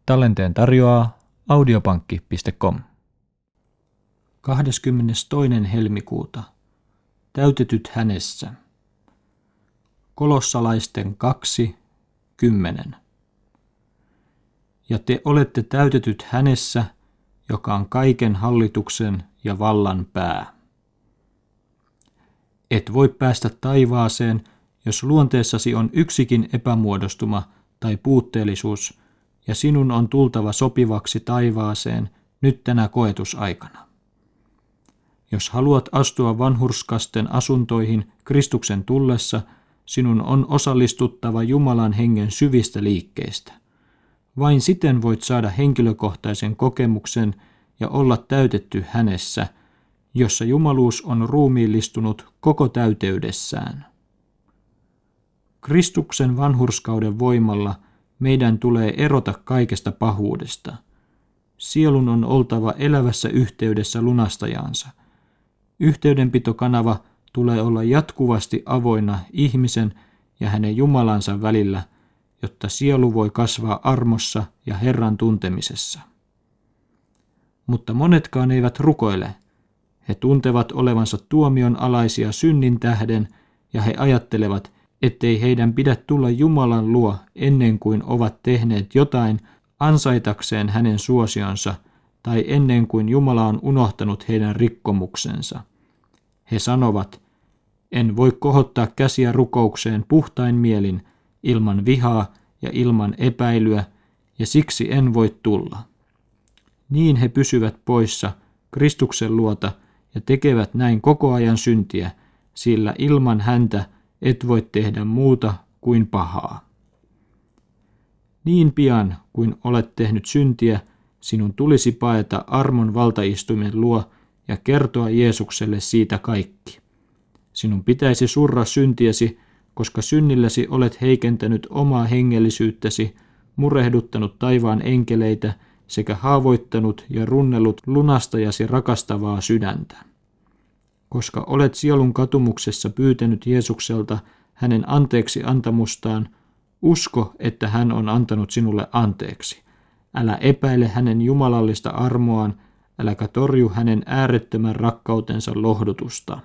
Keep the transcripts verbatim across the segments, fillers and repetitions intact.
Tallenteen tarjoaa audiopankki piste com. kahdeskymmenestoinen helmikuuta. Täytetyt hänessä. Kolossalaisten kaksi, kymmenen. Ja te olette täytetyt hänessä, joka on kaiken hallituksen ja vallan pää. Et voi päästä taivaaseen, jos luonteessasi on yksikin epämuodostuma tai puutteellisuus, ja sinun on tultava sopivaksi taivaaseen nyt tänä koetusaikana. Jos haluat astua vanhurskasten asuntoihin Kristuksen tullessa, sinun on osallistuttava Jumalan hengen syvistä liikkeistä. Vain siten voit saada henkilökohtaisen kokemuksen ja olla täytetty hänessä, jossa jumaluus on ruumiillistunut koko täyteydessään. Kristuksen vanhurskauden voimalla meidän tulee erota kaikesta pahuudesta. Sielun on oltava elävässä yhteydessä lunastajansa. Yhteydenpitokanava tulee olla jatkuvasti avoinna ihmisen ja hänen Jumalansa välillä, jotta sielu voi kasvaa armossa ja Herran tuntemisessa. Mutta monetkaan eivät rukoile. He tuntevat olevansa tuomion alaisia synnin tähden ja he ajattelevat, ettei heidän pidä tulla Jumalan luo ennen kuin ovat tehneet jotain ansaitakseen hänen suosionsa tai ennen kuin Jumala on unohtanut heidän rikkomuksensa. He sanovat, en voi kohottaa käsiä rukoukseen puhtain mielin, ilman vihaa ja ilman epäilyä, ja siksi en voi tulla. Niin he pysyvät poissa Kristuksen luota ja tekevät näin koko ajan syntiä, sillä ilman häntä et voi tehdä muuta kuin pahaa. Niin pian kuin olet tehnyt syntiä, sinun tulisi paeta armon valtaistuimen luo ja kertoa Jeesukselle siitä kaikki. Sinun pitäisi surra syntiäsi, koska synnilläsi olet heikentänyt omaa hengellisyyttäsi, murehduttanut taivaan enkeleitä sekä haavoittanut ja runnellut lunastajasi rakastavaa sydäntä. Koska olet sielun katumuksessa pyytänyt Jeesukselta hänen anteeksi antamustaan, usko, että hän on antanut sinulle anteeksi. Älä epäile hänen jumalallista armoaan, äläkä torju hänen äärettömän rakkautensa lohdutusta.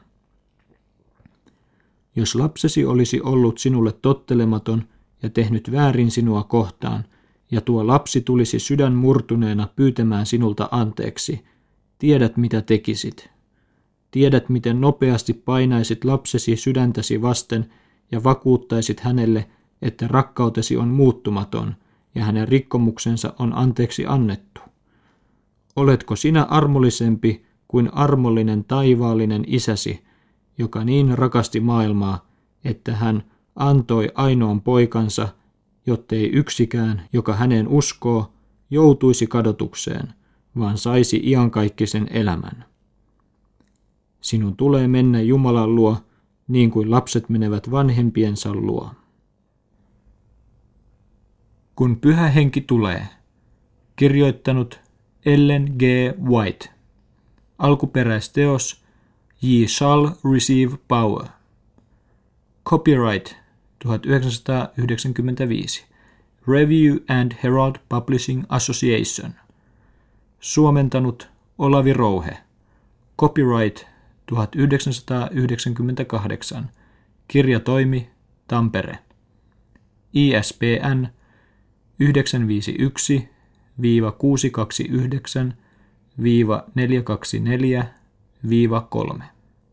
Jos lapsesi olisi ollut sinulle tottelematon ja tehnyt väärin sinua kohtaan, ja tuo lapsi tulisi sydän murtuneena pyytämään sinulta anteeksi, tiedät mitä tekisit. Tiedät, miten nopeasti painaisit lapsesi sydäntäsi vasten ja vakuuttaisit hänelle, että rakkautesi on muuttumaton ja hänen rikkomuksensa on anteeksi annettu. Oletko sinä armollisempi kuin armollinen taivaallinen isäsi, joka niin rakasti maailmaa, että hän antoi ainoan poikansa, jottei yksikään, joka häneen uskoo, joutuisi kadotukseen, vaan saisi iankaikkisen elämän. Sinun tulee mennä Jumalan luo, niin kuin lapset menevät vanhempiensa luo. Kun Pyhä Henki tulee. Kirjoittanut Ellen G. White. Alkuperäisteos Ye shall receive power. Copyright tuhatyhdeksänsataayhdeksänkymmentäviisi. Review and Herald Publishing Association. Suomentanut Olavi Rouhe. Copyright tuhatyhdeksänsataayhdeksänkymmentäkahdeksan. Kirjatoimi Tampere. I S B N yhdeksän viisi yksi kuusi kaksi yhdeksän neljä kaksi neljä kolme.